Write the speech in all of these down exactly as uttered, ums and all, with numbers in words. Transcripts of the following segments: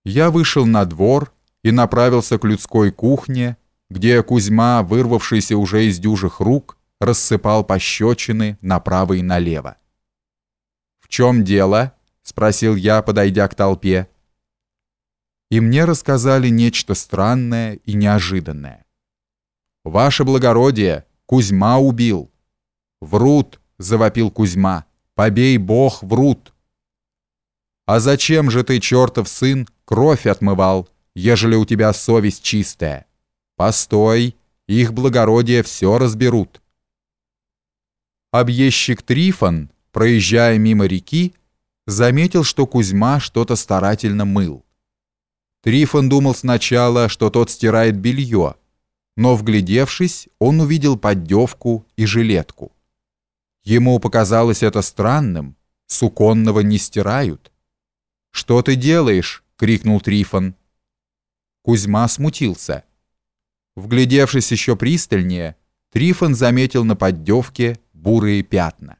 Я вышел на двор и направился к людской кухне, где Кузьма, вырвавшийся уже из дюжих рук, рассыпал пощечины направо и налево. «В чем дело?» — спросил я, подойдя к толпе. И мне рассказали нечто странное и неожиданное. «Ваше благородие, Кузьма убил!» «Врут!» — завопил Кузьма. «Побей Бог, врут!» «А зачем же ты, чертов сын, кровь отмывал, ежели у тебя совесть чистая? Постой, их благородие все разберут». Объездчик Трифон, проезжая мимо реки, заметил, что Кузьма что-то старательно мыл. Трифон думал сначала, что тот стирает белье, но, вглядевшись, он увидел поддевку и жилетку. Ему показалось это странным, суконного не стирают. «Что ты делаешь?» — крикнул Трифон. Кузьма смутился. Вглядевшись еще пристальнее, Трифон заметил на поддевке бурые пятна.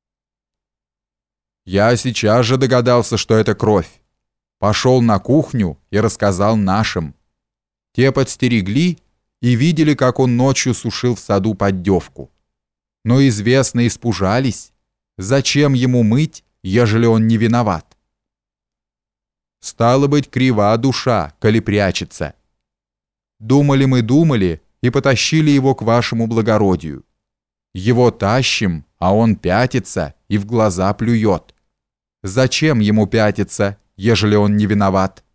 Я сейчас же догадался, что это кровь. Пошел на кухню и рассказал нашим. Те подстерегли и видели, как он ночью сушил в саду поддевку. Но известно испужались. Зачем ему мыть, ежели он не виноват? Стало быть, крива душа, коли прячется. Думали мы, думали, и потащили его к вашему благородию. Его тащим, а он пятится и в глаза плюет. Зачем ему пятиться, ежели он не виноват?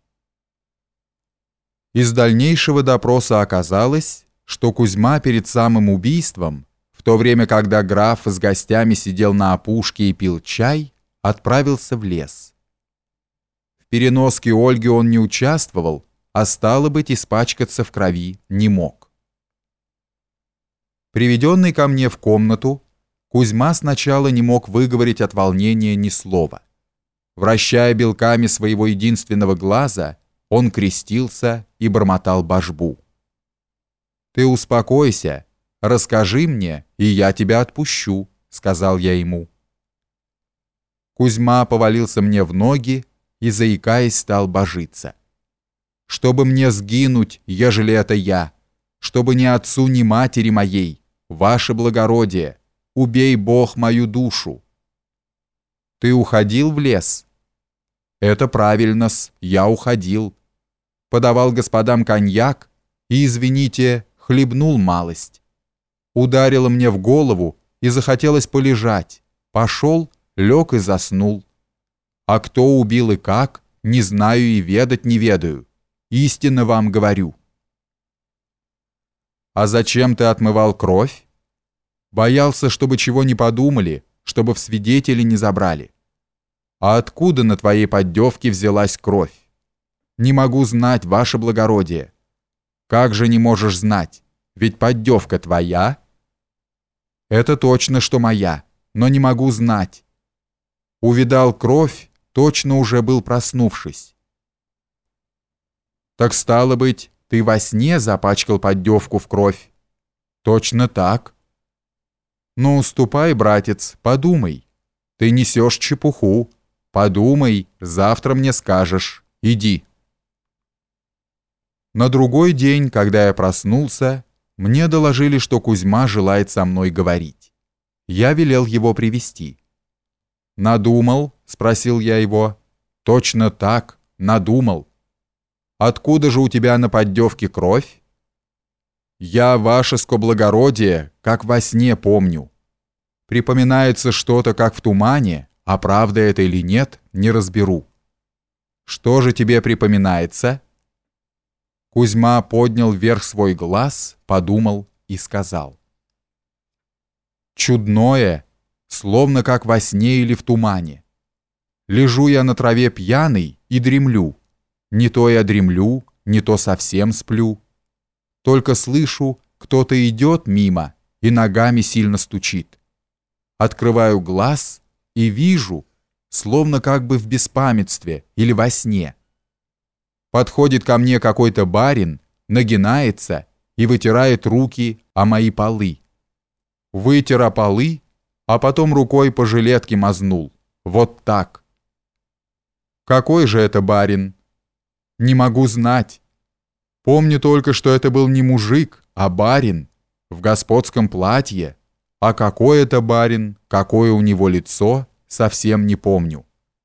Из дальнейшего допроса оказалось, что Кузьма перед самым убийством, в то время, когда граф с гостями сидел на опушке и пил чай, отправился в лес. В переноске Ольги он не участвовал, а стало быть, испачкаться в крови не мог. Приведенный ко мне в комнату, Кузьма сначала не мог выговорить от волнения ни слова. Вращая белками своего единственного глаза, он крестился и бормотал божбу. «Ты успокойся, расскажи мне, и я тебя отпущу», — сказал я ему. Кузьма повалился мне в ноги и, заикаясь, стал божиться. «Чтобы мне сгинуть, ежели это я, чтобы ни отцу, ни матери моей, ваше благородие, убей Бог мою душу». «Ты уходил в лес?» «Это правильно-с, я уходил. Подавал господам коньяк и, извините, хлебнул малость. Ударило мне в голову и захотелось полежать. Пошел, лег и заснул. А кто убил и как, не знаю и ведать не ведаю. Истинно вам говорю». «А зачем ты отмывал кровь?» «Боялся, чтобы чего не подумали, чтобы в свидетели не забрали». «А откуда на твоей поддевке взялась кровь?» «Не могу знать, ваше благородие». «Как же не можешь знать? Ведь поддевка твоя». «Это точно, что моя, но не могу знать». «Увидал кровь, точно уже был проснувшись». «Так стало быть, ты во сне запачкал поддевку в кровь?» «Точно так». «Ну, ступай, братец, подумай. Ты несешь чепуху. Подумай, завтра мне скажешь. Иди». На другой день, когда я проснулся, мне доложили, что Кузьма желает со мной говорить. Я велел его привести. «Надумал?» — спросил я его. «Точно так, надумал». «Откуда же у тебя на поддевке кровь?» «Я, вашеско благородие, как во сне помню. Припоминается что-то, как в тумане, а правда это или нет, не разберу». «Что же тебе припоминается?» Кузьма поднял вверх свой глаз, подумал и сказал. «Чудное, словно как во сне или в тумане. Лежу я на траве пьяный и дремлю. Не то я дремлю, не то совсем сплю. Только слышу, кто-то идет мимо и ногами сильно стучит. Открываю глаз и вижу, словно как бы в беспамятстве или во сне. Подходит ко мне какой-то барин, нагинается и вытирает руки о мои полы. Вытер о полы, а потом рукой по жилетке мазнул. Вот так. Какой же это барин? Не могу знать. Помню только, что это был не мужик, а барин в господском платье. А какой это барин, какое у него лицо, совсем не помню.